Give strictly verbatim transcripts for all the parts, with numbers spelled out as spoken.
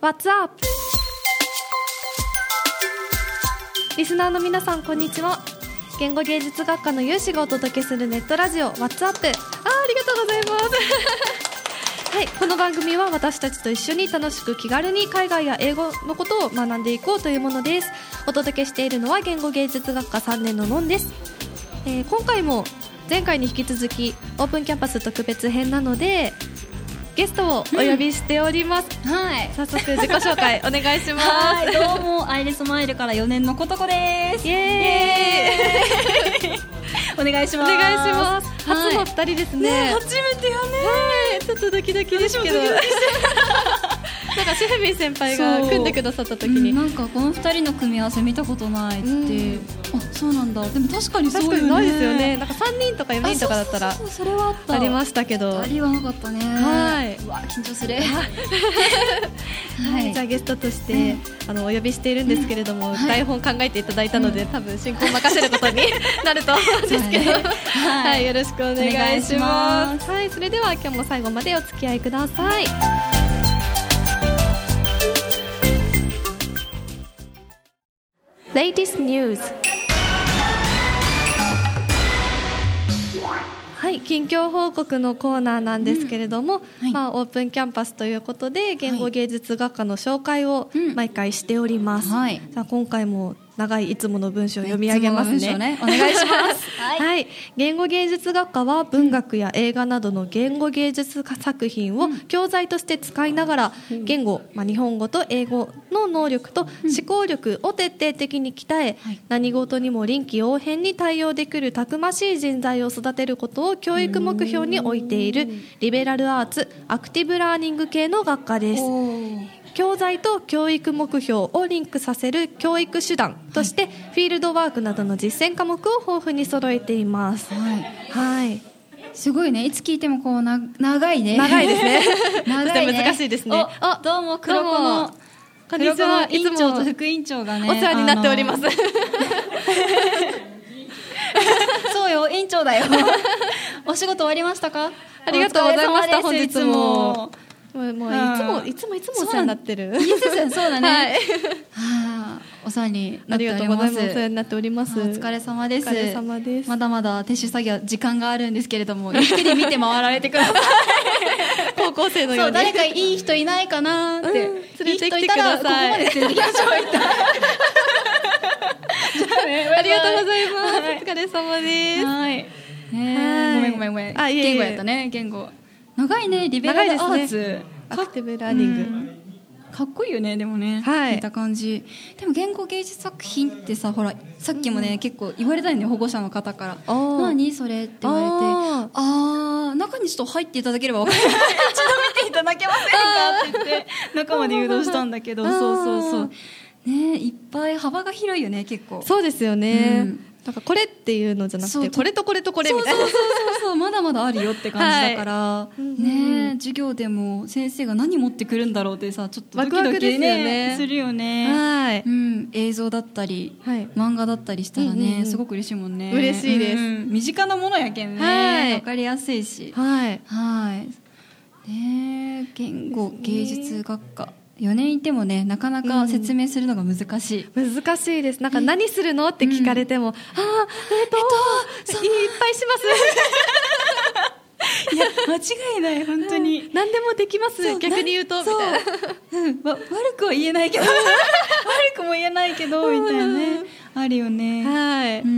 What's up? リスナーの皆さんこんにちは。言語芸術学科の有志がお届けするネットラジオ What's up? あ, ありがとうございますはい、この番組は私たちと一緒に楽しく気軽に海外や英語のことを学んでいこうというものです。お届けしているのは言語芸術学科さんねんののんです。えー、今回も前回に引き続きオープンキャンパス特別編なのでゲストをお呼びしております、 うん、はい、 早速自己紹介お願いします。 はい、どうもアイレスマイルからよねんのことこです。 イエーイお願いします。 お願いします、はい、初のふたりですね。 ね、初めてよね、 はい、ちょっとドキドキですけどなんかシェフビン先輩が組んでくださった時に、 うん、なんかこのふたりの組み合わせ見たことないって、うん、あ、そうなんだ。でも確かにそうよね。 確かにないですよね。なんかさんにんとかよにんとかだったらそうそうそう、それはあった、 ありましたけどありはなかったね。 はい、 うわ緊張するはい、じゃあゲストとして、うん、あのお呼びしているんですけれども、うん、台本考えていただいたので、うん、多分進行任せることになると思うんですけど、はい、はい、よろしくお願いします。はい、それでは今日も最後までお付き合いください。Latest News。 はい、近況報告のコーナーなんですけれども、うん、はい、まあ、オープンキャンパスということで言語芸術学科の紹介を毎回しております、はい、じゃあ今回も長いいつもの文章を読み上げますね。 ね、お願いしますはい、はい、言語芸術学科は文学や映画などの言語芸術作品を教材として使いながら、言語、まあ、日本語と英語の能力と思考力を徹底的に鍛え、うん、何事にも臨機応変に対応できるたくましい人材を育てることを教育目標に置いているリベラルアーツアクティブラーニング系の学科です。教材と教育目標をリンクさせる教育手段として、はい、フィールドワークなどの実践科目を豊富に揃えています。はい、はい、 すごいね。いつ聞いてもこうな長いね。 長いですね。 長いね。 難しいですね。 あ、どうも黒子のこんにちは。 委員長と副委員長がね、 お世話になっております。 そうよ、委員長だよ。お仕事終わりましたか？ ありがとうございました。本日も。もうもういつも、 うん、 いつもいつもお世話になってる。 そうだね。はい、はあ、 お世話になっております。ありがとうございます。 お世話になっております。 お疲れ様です。 お疲れ様です。 まだまだ撤収作業時間があるんですけれども、ゆっくり見て回られてください。 高校生のように。 そう、誰かいい人いないかなって、うん、 連れてきてください。 いい人いたらここまで連れてきましょう。じゃあね、 ありがとうございます。はい、お疲れ様です。 はい。ね、ごめんごめんごめん。あ、いえいえ、言語やったね、言語。長いね、リベラルアーツ、 ね、アクティブラーニング、うん、 かっこいいよね。でもね、はい、聞いた感じ。でも言語芸術作品ってさ、ほらさっきもね、うん、結構言われたよね、保護者の方から。何それって言われて、ああ、中にちょっと入っていただければ分かる。一度見ていただけませんかって言って中まで誘導したんだけど、そうそうそうね、いっぱい幅が広いよね、結構。 そうですよね、うん、なんかこれっていうのじゃなくて、これとこれとこれみたいな。 そうそうそうそう、まだまだあるよって感じだから、はい、ね、授業でも先生が何持ってくるんだろうってさ、ちょっとドキドキ、ね、ワクワクですよね、するよね。はい、うん、映像だったり、はい、漫画だったりしたらね、うんうん、すごく嬉しいもんね。 嬉しいです、うん、 身近なものやけんね、はい、分かりやすいし、はい、はい、ね、言語芸術学科よねんいてもね、なかなか説明するのが難しい、 うん、難しいです。なんか何するのって聞かれても、うん、あー、えっと、えっと、いっぱいしますいや、間違いない、本当に、 うん、何でもできます、逆に言うとみたいな、 うん、悪くは言えないけど悪くも言えないけどみたいなね、あるよね。はい、うん、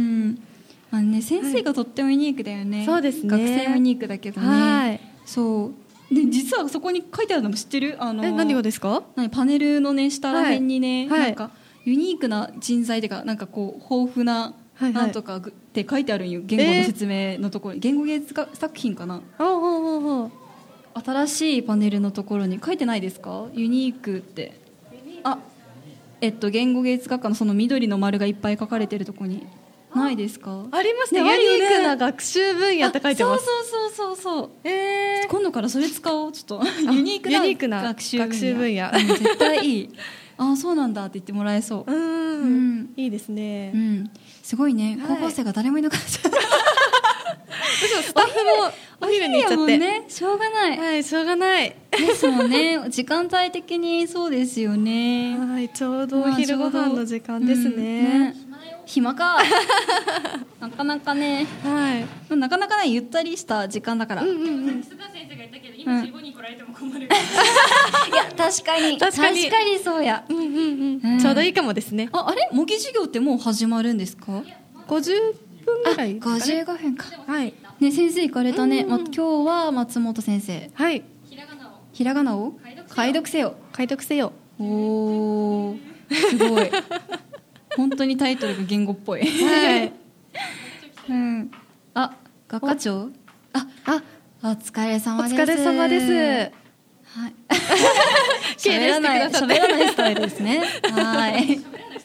まあね、先生がとってもユニークだよね、はい、そうですね、学生もユニークだけどね、はい、そうで、実はそこに書いてあるのも知ってる？あのー、 え、何がですか？ パネルのね、下ら辺にね、 はい、 なんかユニークな人材というか、なんかこう豊富ななんとかって書いてあるんよ、言語の説明のところに、言語芸術作品かな、 おうおうおう、 新しいパネルのところに書いてないですか？ユニークって、あ、えっと言語芸術学科のその緑の丸がいっぱい書かれてるところにないですか？ ありますね、ユニークな学習分野って書いてます。 そうそうそうそうそう、 えー、 今度からそれ使おう。ちょっとユニークな学習分野、 学習分野、 うん、絶対いい。ああ、そうなんだって言ってもらえそう。うん、 うん、いいですね、 うん、すごいね、高校生が誰もいなかった、はい、 私もスタッフもお昼に行っちゃって、 お昼やもんね、しょうがない。 はい、しょうがないですもんね。時間帯的にそうですよね。 はい、ちょうどお昼ご飯の時間ですね。うんね、 暇かなかなかね、 はい、 なかなかねゆったりした時間だから。うんうんうん。 須田先生が言ったけど今じゅうごにん来られても困る。いや確かに確かに確かにそうや。 うんうんうん。うん、ちょうどいいかもですね。 ああれ模擬授業ってもう始まるんですか？ ごじゅっぷんぐらい。 ごじゅうごふんか。 はい。 ね先生行かれたね。ま今日は松本先生。 はい。 ひらがなを。 ひらがなを解読せよ。 解読せよ。 おおすごい。本当にタイトルが言語っぽい。 はい。 うん。あ、学科長。あ、あ、お疲れ様です。 お疲れ様です。 はい。 喋らない、 喋らないスタイルですね。はい。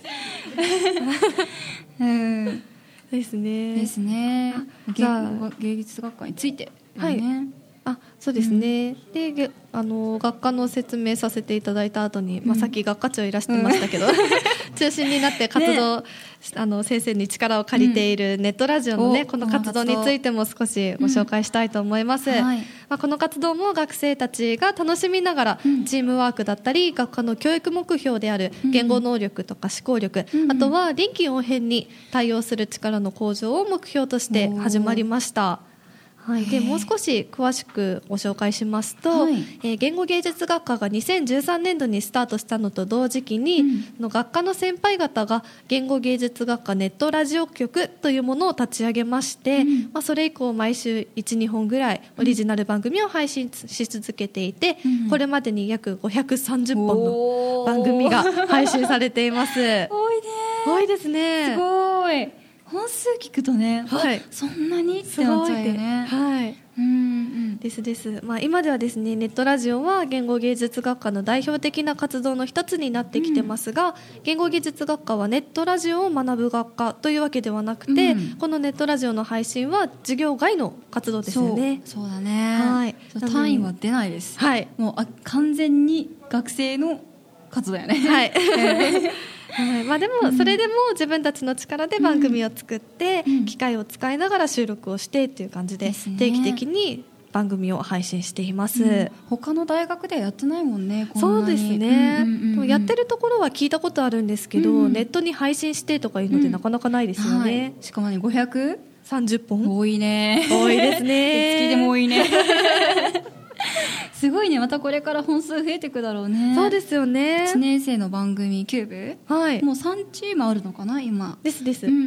うん。 ですね。 ですね。芸術学科について。 はい。あ、そうですね、うん、であの学科の説明させていただいた後に、まあ、さっき学科長いらしてましたけど、うん、中心になって活動、ね、あの先生に力を借りているネットラジオの、ねうん、この活動についても少しご紹介したいと思います、うんはいまあ、この活動も学生たちが楽しみながら、うん、チームワークだったり学科の教育目標である言語能力とか思考力、うん、あとは臨機応変に対応する力の向上を目標として始まりました。はい、でもう少し詳しくご紹介しますと、はい、えー、言語芸術学科がにせんじゅうさんねんどにスタートしたのと同時期に、うん、の学科の先輩方が言語芸術学科ネットラジオ局というものを立ち上げまして、うんまあ、それ以降毎週 いちにほんぐらいオリジナル番組を配信し続けていて、うん、これまでに約ごひゃくさんじゅっぽんの番組が配信されています多いね。多いですね。 すごい。本数聞くとね、はい、そんなにってなっちゃうよね。 はい、うんうん、ですです。まあ今ではですね、ネットラジオは言語芸術学科の代表的な活動の一つになってきてますが、うん、言語芸術学科はネットラジオを学ぶ学科というわけではなくて、うん、このネットラジオの配信は授業外の活動ですよね。 そう、そうだね。はい。単位は出ないです。はい。もうあ完全に学生の活動やね。はい。 はいまあ、でもそれでも自分たちの力で番組を作って機械を使いながら収録をしてっていう感じで定期的に番組を配信しています、うん、 他の大学ではやってないもんね。 こんなにそうですね、うんうんうん、やってるところは聞いたことあるんですけど、うん、ネットに配信してとかいうのでなかなかないですよね、うんはい、 しかもねごひゃくさんじゅっぽん多いね。 多いですね。 月でも多いね。すごいね。またこれから本数増えていくだろうね。 そうですよね。 いちねん生の番組キューブ、はい、もうさんチームあるのかな今。 ですです、 うんうんうん、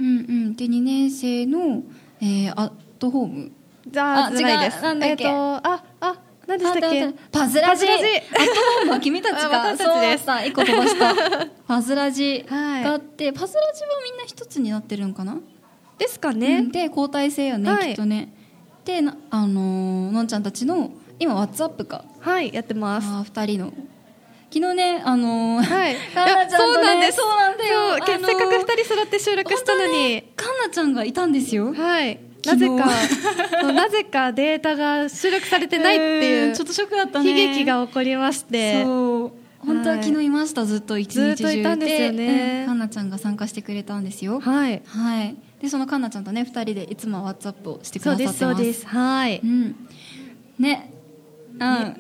でにねん生の、えー、アットホームじゃあ違いです。 なんだっけ、 えー、とああ何でしたっけ。 パズラジ。アットホームは君たちが私たちです。 そういっこ飛ばしたパズラジがあって、はい、パズラジはみんな一つになってるんかなですかね、 うん、で交代制よね、はい、きっとね。であのー、のんちゃんたちの今ワッツアップかはいやってます。 あふたりの昨日ねあのー、 はいかんなちゃんとね、そうなんですそうなんだよ、あのー、せっかくふたり揃って収録したのに、ね、 かんなちゃんがいたんですよ。 はいなぜかなぜかデータが収録されてないっていう、えー、 ちょっとショックだったね。 悲劇が起こりまして。 そう本当は昨日いました、はい、ずっと一日中でずっといたんですよね、 うん、かんなちゃんが参加してくれたんですよ。 はい、 はい、でそのかんなちゃんとねふたりでいつもワッツアップをしてくださってます。 そうですそうです。はい、 うん、ねうん、や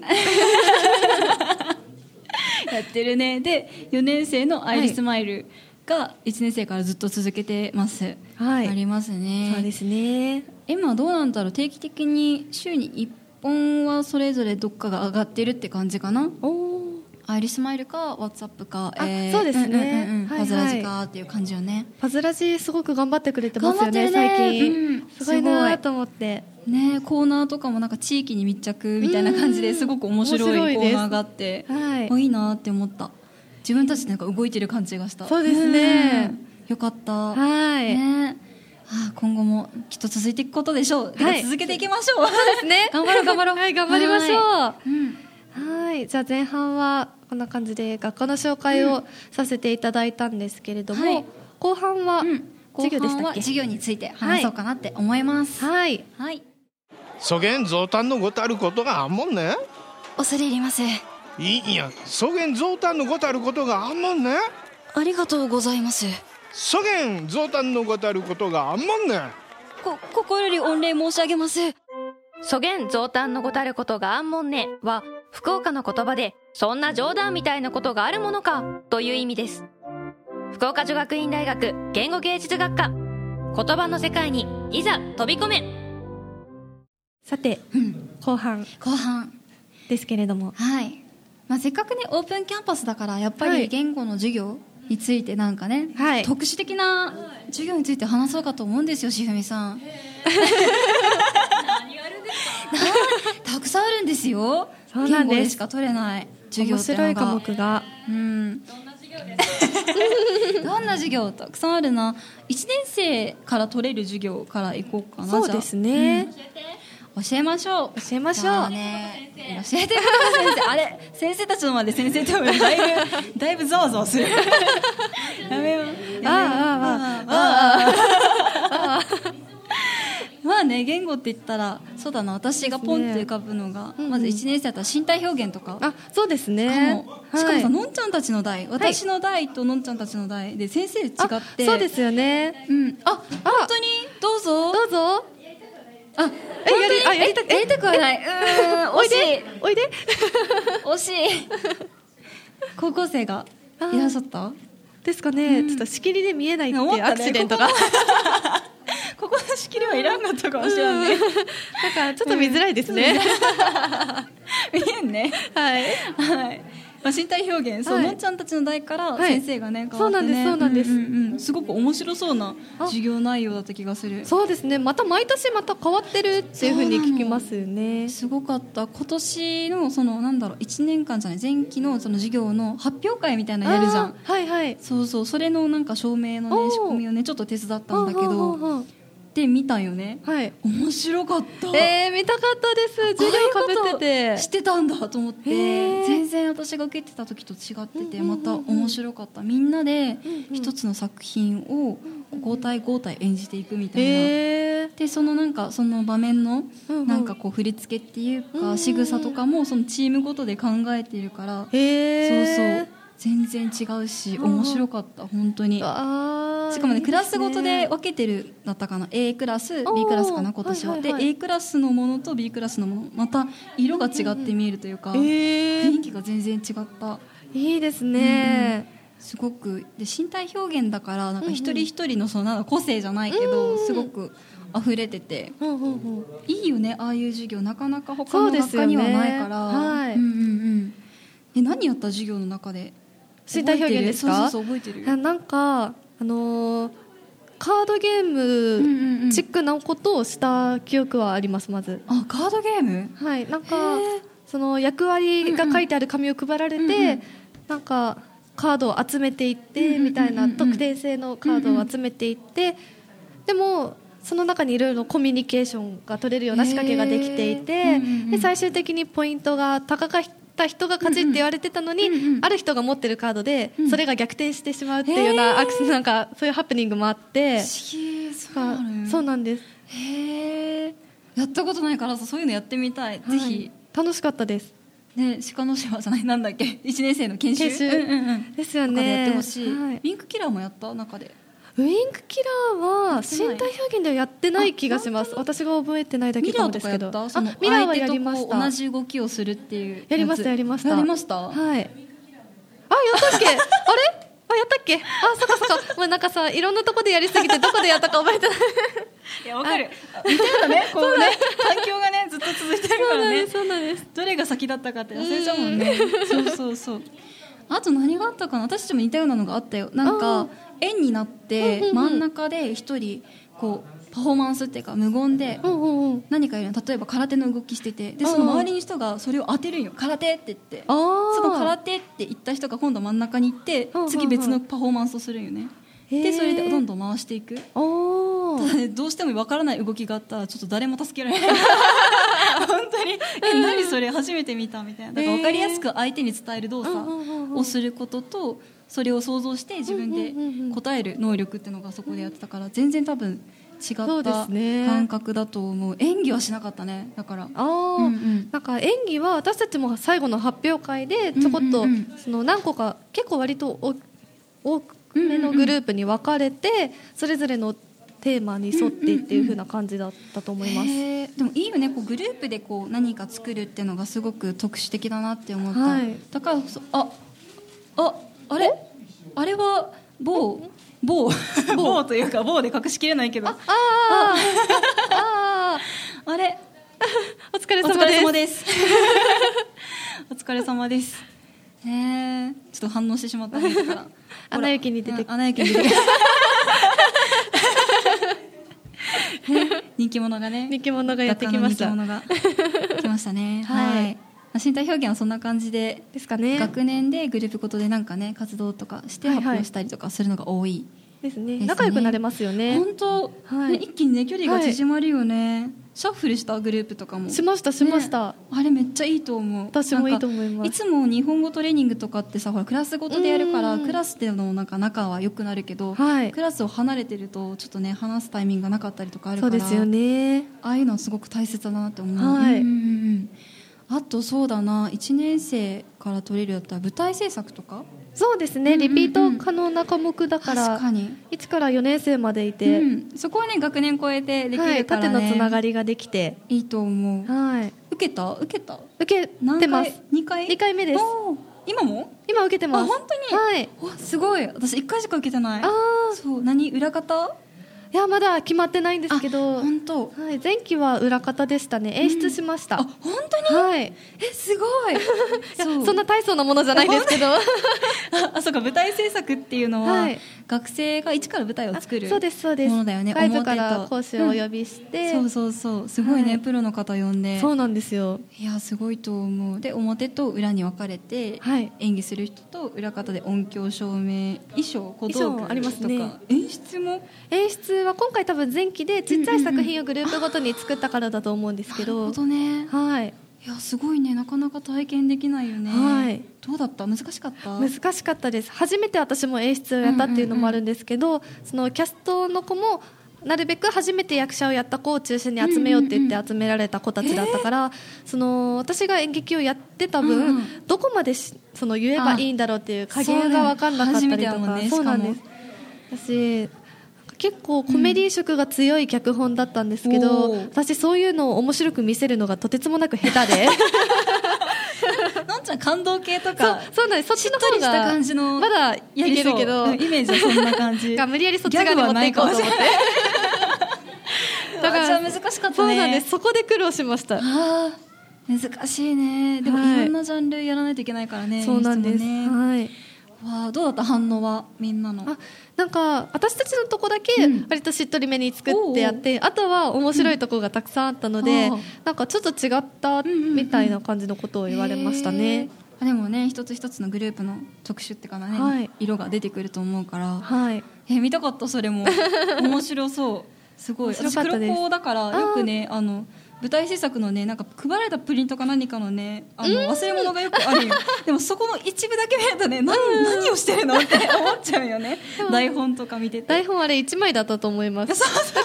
ってるね。でよねん生のアイリスマイルがいちねん生からずっと続けてます。はい、ありますね。 そうですね。 今どうなんだろう。定期的に週にいっぽんはそれぞれどっかが上がってるって感じかな。おアイリスマイルかワッツアップか、 えー、そうですね、 うんうんうん、パズラジかっていう感じよね。 パズラジすごく頑張ってくれてますよ ね, ね最近、うん、すごいなと思ってね。コーナーとかもなんか地域に密着みたいな感じですごく面白いコーナーがあって、はい、いいなって思った。自分たちなんか動いてる感じがした。 そうですね、 よかった。 はい、 ね、あ今後もきっと続いていくことでしょう、はい、続けていきましょう。 そうですね。 頑張ろう頑張ろう。 はい頑張りましょう。はい、うん、はいじゃあ前半はこんな感じで学科の紹介をさせていただいたんですけれども、はい、後半は授業でしたっけ。 授業について話そうかなって思います。 はい、 はい、 そげん増誕のごたることがあんもんね。 恐れ入ります。 いいやそげん増誕のごたることがあんもんね。 ありがとうございます。 そげん増誕のごたることがあんもんね。 こ心より御礼申し上げます。 そげん増誕のごたることがあんもんねは福岡の言葉で、そんな冗談みたいなことがあるものかという意味です。福岡女学院大学言語芸術学科、言葉の世界にいざ飛び込め。 さて、うん、後半後半ですけれども、 はい、まあ、せっかくねオープンキャンパスだからやっぱり言語の授業についてなんかね、はい、特殊的な授業について話そうかと思うんですよ、しふみさん。 何があるんですかたくさんあるんですよ。 そうなんです。 言語でしか取れない授業っていうのが面白い科目が、 うん、どんな授業ですか？どんな授業たくさんあるな。いちねん生から取れる授業からいこうかな。 そうですね、 うん、教えましょう教えましょう、 ね、教えてください先生。あれ先生たちの前で先生って言うのだいぶだいぶざわざわする。やめよう。 ああああああまあね、言語って言ったらそうだな、私がポンって浮かぶのが、ね、まずいちねん生だったら身体表現とか。 あ、そうですね。 しかもさ、はい、のんちゃんたちの代、私の代とのんちゃんたちの代で先生違って。 そうですよね、 うん、あ、本当にどうぞどうぞ。 あ、え、やり、あ、やりたく、やりたくはない。うーん、惜しい。 おいで惜しい。高校生がいらっしゃったですかね、うん、ちょっと仕切りで見えないっていうアクシデントが、ね、 ここの仕切りはいらんかったかもしれない、ね、 なんかちょっと見づらいですね、 うん、見えんね。はい、はい、まあ、身体表現、そう、はい、のんちゃんたちの代から先生がね、はい、変わってね、そうなんです、そうなんです、うんうんうん、すごく面白そうな授業内容だった気がする。 そうですね、また毎年また変わってるっていう風に聞きますよね。 すごかった。今年のそのなんだろう、いちねんかんじゃない、前期のその授業の発表会みたいなのやるじゃん。 はいはい、 そうそう、それのなんか証明のね仕込みをねちょっと手伝ったんだけど、で見たよね、はい、面白かった。 えー、見たかったです。授業かぶってて知ってたんだと思って、全然私が受けてた時と違ってて、また面白かった。みんなで一つの作品を交代交代演じていくみたいな、えー、でそのなんかその場面のなんかこう振り付けっていうか仕草とかもそのチームごとで考えているから、えー、そうそう全然違うし面白かった、本当に。しかもね、クラスごとで分けてるだったかな、 A クラス B クラスかな今年は、はいはいはい、で A クラスのものと B クラスのものまた色が違って見えるというか、うんうん、雰囲気が全然違った。 いいですね、 うん、すごくで身体表現だからなんか一人一人のそのなんか個性じゃないけど、うんうん、すごく溢れてて、うんうんうん、いいよね、ああいう授業なかなか他の学科にはないから、はい、うんうんうん、え、何やった授業の中で身体表現ですか？ そうそうそう、覚えてる。 なんかあのー、カードゲームチックなことをした記憶はあります。まず、 あ、カードゲーム、 はい、なんかその役割が書いてある紙を配られて、うんうん、なんかカードを集めていってみたいな、特典性のカードを集めていって、でもその中にいろいろコミュニケーションが取れるような仕掛けができていて、で最終的にポイントが高かった人が勝ちって言われてたのに、うんうん、ある人が持ってるカードでそれが逆転してしまうっていうようなアクセ、なんかそういうハプニングもあって、 不思議。そうなそうなんです。 へー、やったことないからそういうのやってみたい、はい、ぜひ。 楽しかったですね。鹿の島じゃない、なんだっけ、いちねん生の研修、 研修、うんうんうん、ですよね。 とかでやってほしい、はい、ウィンクキラーもやった中で。 ウィンクキラーは身体表現ではやってない気がします。私が覚えてないだけかもですけど。 ミラーとかやった？そのミラーはやりました。同じ動きをするっていうやつ。 やりましたやりました。 やりました。 はい。あ、やったっけ？あれ？あ、やったっけ？あ、そっかそっか。まあなんかさ、いろんなとこでやりすぎてどこでやったか覚えてない。 いや、わかる。似たようなね、こうね、環境がねずっと続いてるからね。 そうなんです。 どれが先だったかって忘れちゃうもんね。そうそうそう。あと何があったかな。私たちも似たようなのがあったよ。なんか円になって真ん中で一人こうパフォーマンスっていうか無言で何かやるの。例えば空手の動きしてて、でその周りの人がそれを当てるんよ。空手って言って、その空手って言った人が今度真ん中に行って次別のパフォーマンスをするんよね。でそれでどんどん回していく。ただね、どうしても分からない動きがあったらちょっと誰も助けられない。本当にえ何それ初めて見たみたいな。だから分かりやすく相手に伝える動作をすることと、それを想像して自分で答える能力っていうのがそこでやってたから、全然多分違った感覚だと思う。演技はしなかったね。だからあ、 うんうん、なんか演技は私たちも最後の発表会でちょこっと、うんうんうん、その何個か結構割と多くめのグループに分かれて、それぞれのテーマに沿ってっていう風な感じだったと思います。 へー、でもいいよね、こうグループでこう何か作るっていうのがすごく特殊的だなって思った、 はい、 だからこそあああれあれは某某某というか某で隠しきれないけど、あああああれお疲れ様ですお疲れ様ですへえ、ちょっと反応してしまったねからアナ雪に出てき、うん、アナ雪に出てき人気者がね人気者がやってきました。 人気者が来ましたねはい、はい、身体表現はそんな感じでですかね。 学年でグループごとでなんかね活動とかして発表したりとかするのが多い、はいはいですね、仲良くなれますよね。 本当、はいね、一気にね距離が縮まるよね、はい、シャッフルしたグループとかもしましたしました、 ね、あれめっちゃいいと思う。 私もいいと思います。 いつも日本語トレーニングとかってさ、ほらクラスごとでやるからクラスでのなんか仲は良くなるけど、はい、クラスを離れてるとちょっとね話すタイミングがなかったりとかあるから、 そうですよね。 ああいうのはすごく大切だなと思う、はい、うんうんうん、あとそうだないちねん生から取れるだったら舞台制作とか。 そうですね、リピート可能な科目だから、 確かにいちからよねん生までいて、うん、 そこはね学年超えてできるからね、はい、 縦のつながりができていいと思う、はい、受けた受けた受けてます。にかいにかいめです。 今も今受けてます。 あ本当に、はい、すごい。私いっかいしか受けてない。あそう何裏方。 いやまだ決まってないんですけど、 本当、 はい、前期は裏方でしたね。演出しました、 うん、あ本当に、 はい、 えすごいそうそんな大層なものじゃないですけどああそうか、舞台制作っていうのは、はい、学生が一から舞台を作るものだよね。 そうですそうです。外部から講師をお呼びして、 うん、そうそうそうすごいね、はい、プロの方呼んで。 そうなんですよ。 いやすごいと思う。で表と裏に分かれて、はい、演技する人と裏方で音響照明衣装小道具とかありますね。演出も演出は今回多分前期でちっちゃい作品をグループごとに作ったからだと思うんですけど、 なるほどね、 はい、 いやすごいね、なかなか体験できないよね、はい、どうだった？難しかった？ 難しかったです。初めて私も演出をやったっていうのもあるんですけど、うんうんうん、そのキャストの子もなるべく初めて役者をやった子を中心に集めようって言って集められた子たちだったから、うんうんうん、その私が演劇をやってた分、うんうん、どこまでその言えばいいんだろうっていう加減が分かんなかったりとか、 ね、 そうなんです。私結構コメディ色が強い脚本だったんですけど、うん、私そういうのを面白く見せるのがとてつもなく下手でのんちゃん感動系とかそう、そうなんです。そっちの方が感じのまだいけるけど、 うん、イメージはそんな感じが無理やりそっち側に持っていこうと思ってだから難しかったね。 そうなんです。そこで苦労しました。 あ難しいね。でも、はい、いろんなジャンルやらないといけないからね。 そうなんです、ね、はい。 わどうだった反応はみんなの。 あなんか私たちのとこだけ割としっとりめに作ってやって、うん、あとは面白いところがたくさんあったので、うん、なんかちょっと違ったみたいな感じのことを言われましたね、 うんうんうん、でもね一つ一つのグループの特殊ってかなね、はい、色が出てくると思うから、はい、え見たかった。それも面白そうすごい。私黒子だからよくねあの舞台制作のねなんか配られたプリントか何かのねあの忘れ物がよくあるよでもそこの一部だけ見るとね 何, 何をしてるのって思っちゃうよね台本とか見てて。 台本あれいちまいだったと思います。そうそう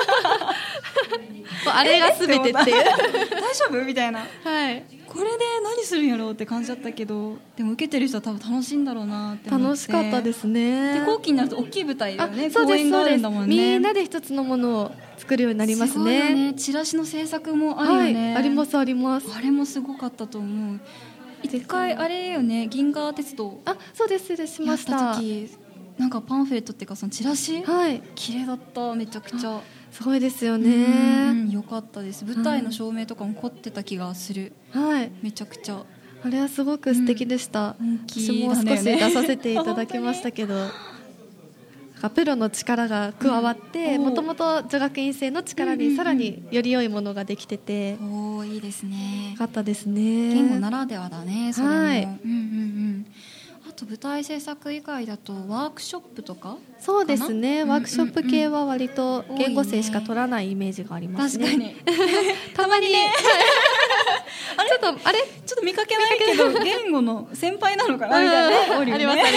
あれが全てっていう大丈夫みたいな、 はい、 これで何するんやろうって感じだったけど、でも受けてる人は多分楽しいんだろうなって思って。 楽しかったですね。 で後期になると大きい舞台だよね。公演があるんだもんね。 みんなで一つのものを作るようになりますね。 すごいよね。チラシの制作もあるよね、 はい、ありますあります。 あれもすごかったと思う。一回あれよね銀河鉄道あそうです失礼しました。 やった時なんかパンフレットっていうかそのチラシ、 はい、 綺麗だった。めちゃくちゃすごいですよね。 よかったです。舞台の照明とかも凝ってた気がする、 はい、 めちゃくちゃあれはすごく素敵でした、うん、私も少し出させていただきましたけどプロの力が加わってもともと女学院生の力にさらにより良いものができてて、 うんうんうん、おーいいですね。 よかったですね。 言語ならではだねそれも、 はい、 うんうんうんあと舞台制作以外だとワークショップとかそうですね、うんうんうん、ワークショップ系は割と言語生しか取らないイメージがありますね。 確かにたまにねあれちょっとあれちょっと見かけないけど言語の先輩なのかなみたいな、ね、おるよね。 ありますあり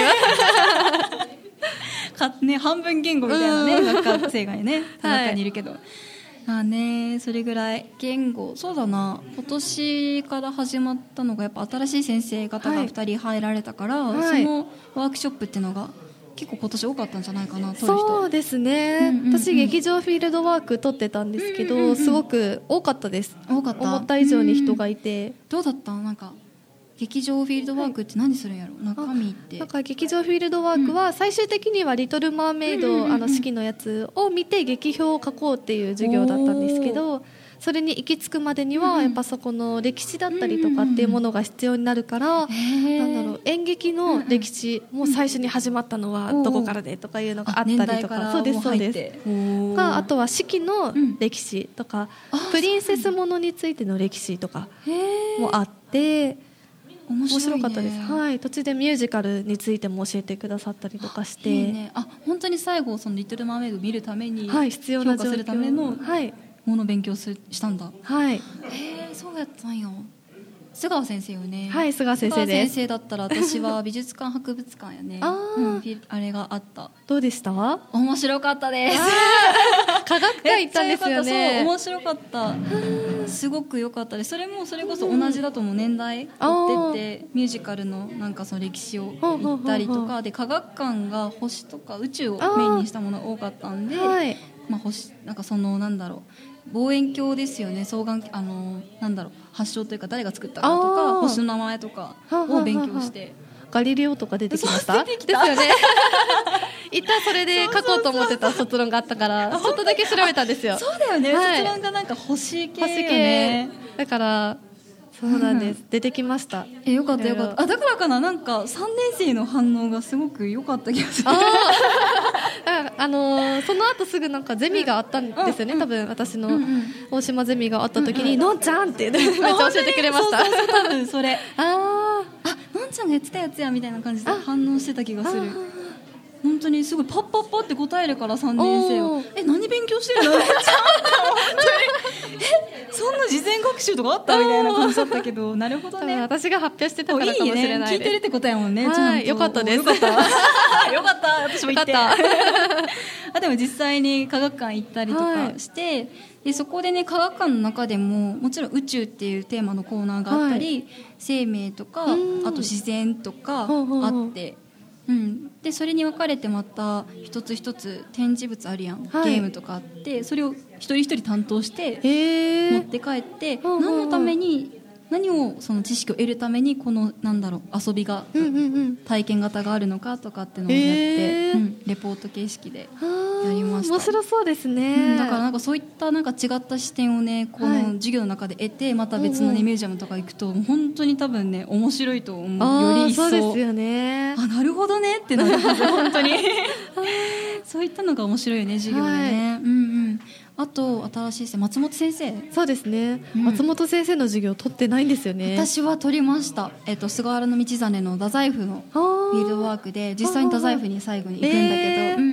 ますか、ね、半分言語みたいなね学生がね田中にいるけど、はいまあね、それぐらい言語そうだな。今年から始まったのがやっぱ新しい先生方がふたり入られたから、はい、そのワークショップっていうのが結構今年多かったんじゃないかな、撮る人。 そうですね、うんうんうん、私劇場フィールドワーク撮ってたんですけど、うんうんうん、すごく多かったです。 多かった。 思った以上に人がいて、 どうだった？なんか劇場フィールドワークって何するんやろ、はい、中身って。 なんか劇場フィールドワークは最終的にはリトルマーメイド、うん、あの式のやつを見て劇評を書こうっていう授業だったんですけど、それに行き着くまでにはやっぱそこの歴史だったりとかっていうものが必要になるから、なんだろう、演劇の歴史もう最初に始まったのはどこからでとかいうのがあったりとか、そうですそうですか、あとは四季の歴史とか、プリンセスものについての歴史とかもあって面白かったです、はい、途中でミュージカルについても教えてくださったりとかして、 いいね、あ本当に最後そのリトルマーメイドを見るために、 はい、必要な評価するための、 はい、 ものを勉強するしたんだ。 はい。 へえ、そうやったんよ。須川先生よね。 はい、須川先生です。須川先生だったら私は美術館博物館やね。あ、うん、あれがあった。 どうでした？ 面白かったです。 科学館行ったんですよね。 そう、面白かった。すごく良かったです。それもそれこそ同じだと思う、年代追ってってミュージカルのなんかその歴史を行ったりとかで、科学館が星とか宇宙をメインにしたものが多かったんで、まあ星なんかそのなんだろう。望遠鏡ですよね、双眼あのなんだろう、発祥というか誰が作ったかとか星の名前とかを勉強して。 ガリレオとか出てきました？ 出てきたですよね。一旦それで書こうと思ってた卒論があったからちょっとだけ調べたんですよ。 そうだよね、はい、卒論がなんか星系よね。 星系だからそうなんです、うん、出てきました。 え、よかったよかった。あ、だからかな、なんかさんねん生の反応がすごく良かった気がする。ああのー、その後すぐなんかゼミがあったんですよね、うん、多分私の大島ゼミがあった時に、うんうん、のんちゃんってめっちゃ教えてくれました。 そうそうそう、多分それああ、のんちゃんがやってたやつやみたいな感じで反応してた気がする。本当にすごいパッパッパって答えるからさんねん生はえ、何勉強してるのえ、そんな事前学習とかあったみたいな感じだったけど、なるほどね。 私が発表してたからかもしれないです。 いいね、聞いてるってことやもんね。 はい、よかったです。 よかったよかった私も行ってあ、でも実際に科学館行ったりとかして、はい、でそこでね、科学館の中でももちろん宇宙っていうテーマのコーナーがあったり、はい、生命とかあと自然とかあって、うん、でそれに分かれてまた一つ一つ展示物あるやん、はい、ゲームとかあって、それを一人一人担当して持って帰って、何のために何をその知識を得るためにこのなんだろう遊びが、うんうんうん、体験型があるのかとかっていうのをやって、うん、レポート形式でやりました。 面白そうですね、 うん、だからなんかそういったなんか違った視点をね、この授業の中で得て、また別の、ね、ミュージアムとか行くと本当に多分ね面白いと思う。より一層そうですよね。 あ、なるほどねってなるはず本当にそういったのが面白いよね、授業でね、はい、うんうん。あと新しい先生、松本先生。 そうですね、うん、松本先生の授業取ってないんですよね。 私は取りました、えっと、菅原道真の太宰府のフィールドワークで実際に太宰府に最後に行くんだけど、えーうんうんうん、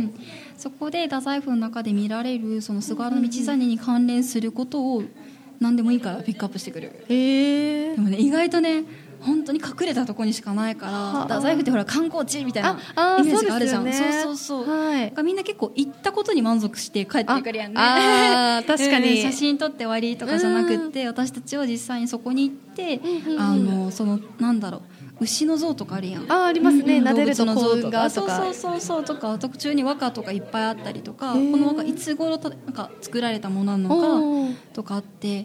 そこで太宰府の中で見られるその菅原道真に関連することを何でもいいからピックアップしてくる、えー、でもね、意外とね本当に隠れたところにしかないから、太宰府ってほら観光地みたいなイメージがあるじゃん。そうですよね。そうそうそう、はい、みんな結構行ったことに満足して帰ってくるやんね。 ああ確かに、 うん、写真撮って終わりとかじゃなくって、うん、私たちは実際にそこに行って、うん、あのそのなんだろう、牛の像とかあるやん。 あ、ありますね、うん、撫でると幸運がとか。 そうそうそうとか、特注に和歌とかいっぱいあったりとか、この和歌いつ頃たなんか作られたものなのかとかあって、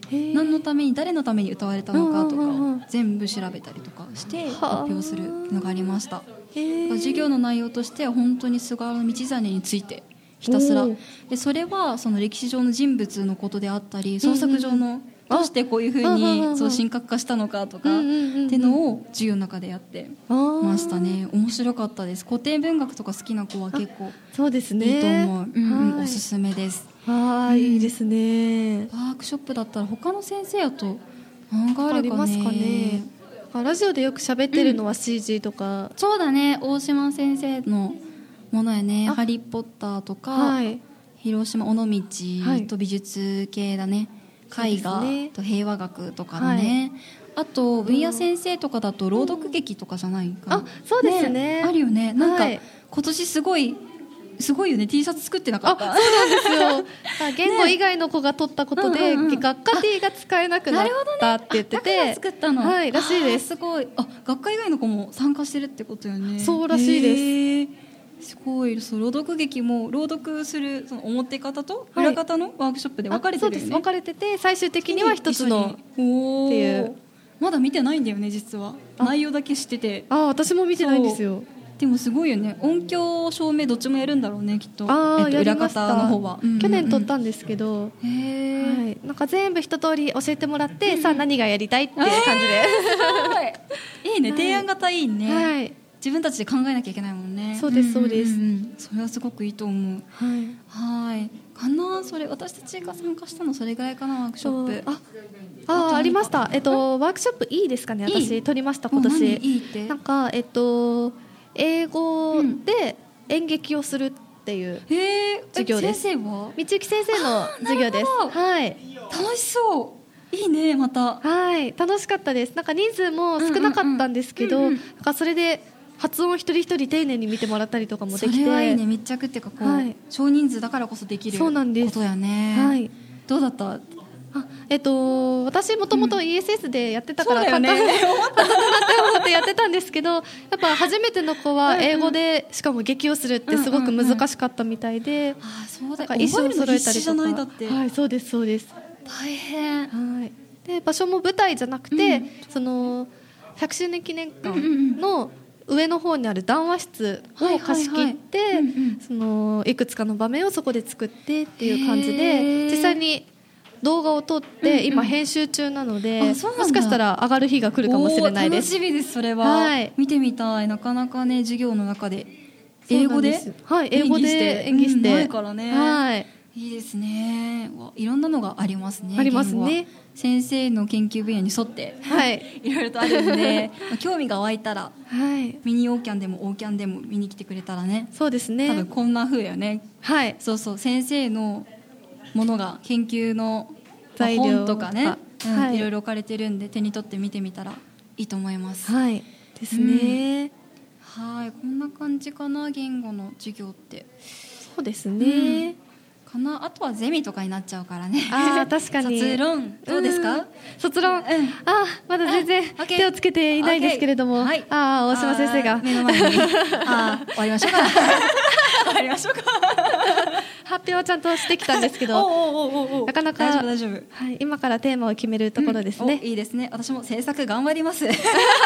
何のために誰のために歌われたのかとか全部調べたりとかして発表するのがありました。授業の内容としては本当に菅原道真についてひたすらで、それはその歴史上の人物のことであったり、創作上のどうしてこういうふうにそう神格化したのかとかっていうのを授業の中でやってましたね。面白かったです。古典文学とか好きな子は結構そうですね、 いいと思う、うんうん、おすすめです。 はい、うん、いいですね。 ワークショップだったら他の先生やと何があるかね。ありますかね。 ラジオでよく喋ってるのは シージー とか、 うん、そうだね、大島先生のものやね。ハリーポッターとか、はい、広島尾道と美術系だね、はい、絵画と平和学とかだね、はい、あと文也先生とかだと朗読劇とかじゃないかな、うん、 あ、そうです ね, ねあるよね。なんか、はい、今年すごいすごいよね、 T シャツ作ってなかった？ あ、そうなんですよ言語以外の子が取ったことで、ね、うんうんうん、学科 T が使えなくなったって言ってて、 だから作ったの、 はい、らしいです。 すごい。あ、学科以外の子も参加してるってことよね。 そうらしいです。 すごい。そう、朗読劇も朗読するその表方と裏方のワークショップで分かれてるよね。 そうです、分かれてて最終的には一つのっていう。 まだ見てないんだよね実は。内容だけ知ってて。 あ、私も見てないんですよ。 でもすごいよね。音響照明どっちもやるんだろうねきっと。 あ、 えっと、裏方の方は、 うんうんうん、去年撮ったんですけど、 へー、 はい、なんか全部一通り教えてもらって、うん、さあ何がやりたいっていう感じで、 えー、いいね、はい、提案型いいね、 はい、 自分たちで考えなきゃいけないもんね。 そうですそうです、うんうんうん、 それはすごくいいと思う。はい、はいかな。それ私たちが参加したのそれぐらいかな。ワークショップ、ああ, ありました。えっとワークショップいいですかね。私いい撮りました今年。 いいってなんかえっと英語で演劇をするっていう授業です。 先生は道行先生の授業です。はい。 楽しそう。いいね。またはい楽しかったです。なんか人数も少なかったんですけど、うんうんうん、なんかそれで発音一人一人丁寧に見てもらったりとかもできて、 それはいいね。密着っていうかこう、はい、少人数だからこそできることやね。 はい。 どうだった？ あえっと、私もともと イーエスエス でやってたから、 うん、簡単に思ったなって思ってやってたんですけど、やっぱ初めての子は英語でしかも劇をするってすごく難しかったみたいで、なんか衣装を揃えたりとか、はい、そうですそうです。 大変。 はい。で場所も舞台じゃなくて、うん、そのひゃくしゅうねん記念館の上の方にある談話室を貸し切って、そのいくつかの場面をそこで作ってっていう感じで、実際に動画を撮って今編集中なので、うんうん、もしかしたら上がる日が来るかもしれないです。 楽しみです。それは、はい、見てみたい。なかなかね授業の中で英語で、 はい、英語で演技して、 うん、ないからね、 はい、 いいですね。いろんなのがありますね。 ありますね。 先生の研究分野に沿って、はい、いろいろとあるんで興味が湧いたら、はい、ミニオーキャンでもオーキャンでも見に来てくれたらね。 そうですね。 多分こんな風よね。 はい。 そうそう、先生のものが研究の材料、まあ、本とかね、うんはい、いろいろ置かれてるんで手に取って見てみたらいいと思います。 はいですね、 うん、はいこんな感じかな。言語の授業ってそうですね、 うん、かな。あとはゼミとかになっちゃうからね。 あ確かに卒論どうですか？うん、 卒論、うん、あまだ全然手をつけていないですけれども、はい、あ大島先生が目の前にあ終わりましょうか終わりましょうか発表はちゃんとしてきたんですけどおうおうおうおうなかなか大丈夫大丈夫、 はい、今からテーマを決めるところですね、 うん、いいですね。私も制作頑張りますはい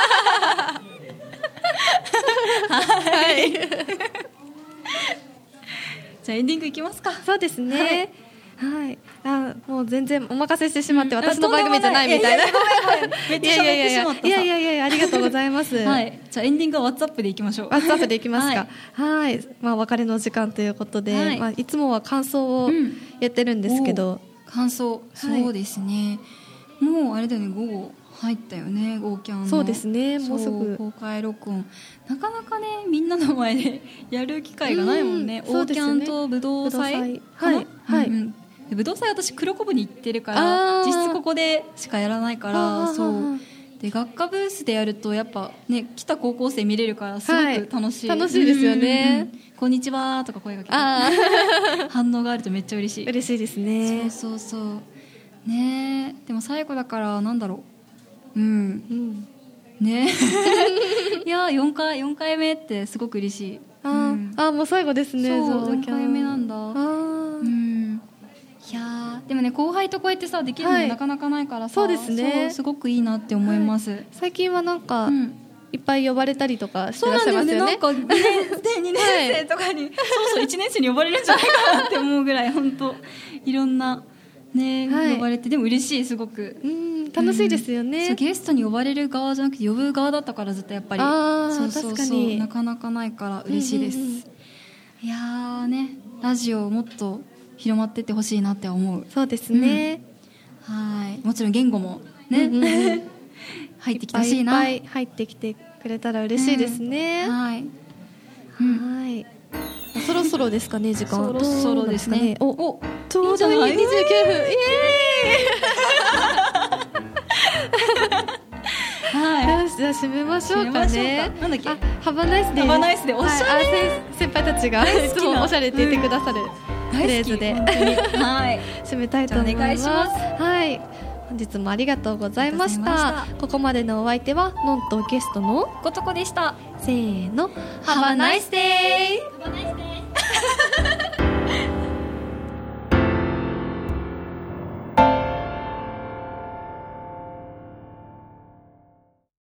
じゃあエンディングいきますか。 そうですね、はいはい、あもう全然お任せしてしまって、うん、私の番組じゃないみたいな。 めっちゃ喋ってしまったさ。 いやいやいやいやありがとうございます、 はい、じゃあエンディングは WhatsApp でいきましょう。 WhatsApp でいきますか。はい、はい、まあ、別れの時間ということで、はいまあ、いつもは感想をやってるんですけど、うん、 感想そうですね、はい、もうあれだよね午後入ったよね。ゴーキャンのそうですねもうすぐ公開録音なかなかねみんなの前でやる機会がないもんね。オーキャンと武道祭かな。はい、はい、うんうん武道祭私黒子部に行ってるから実質ここでしかやらないから。そうで学科ブースでやるとやっぱね来た高校生見れるからすごく楽しい、 はい、楽しいですよね、 うんうん、こんにちはとか声がけて反応があるとめっちゃ嬉しい。 嬉しいですね。 そうそうそうね。でも最後だからなんだろううん、うん、ねいやよんかいよんかいめってすごく嬉しい。 あ、うん、あもう最後ですね。 そうよんかいめなんだ。あ、うんいやでもね後輩とこうやってさできるのなかなかないからさ、 はい、そうですね。 すごくいいなって思います、はい、 最近はなんか、うん、いっぱい呼ばれたりとかしてらっしゃいますよね。 そうなんだよね。なんかにねん生とかに、はい、そうそういちねん生に呼ばれるんじゃないかなって思うぐらい本当いろんなね、はい、呼ばれてでも嬉しいすごく。 うん楽しいですよね、 うん、そうゲストに呼ばれる側じゃなくて呼ぶ側だったからずっとやっぱりあそうそうそう確かになかなかないから嬉しいです、うんうんうん、いやーねラジオもっと広まってってほしいなって思う。 そうですね、 うん、はいもちろん言語もね、うんうんうん、入ってきてほしいな。 いっぱい入ってきてくれたら嬉しいですね、 うん、はい、 うん、はいそろそろですかね時間。 そろそろですね。 おおちょうどいいにじゅうきゅうふん。イエーイはいよしじゃあ締めましょうかね。 なんだっけあハバナイスでハバナイスでおしゃれ、はい、 先輩たちがいつもおしゃれって言ってくださる、うん、フレーズではい、 締めたいと思います。 お願いします。 はい本日もありがとうございました。ここまでのお相手はのんとゲストのことこでした。 せーの、 Have a nice day!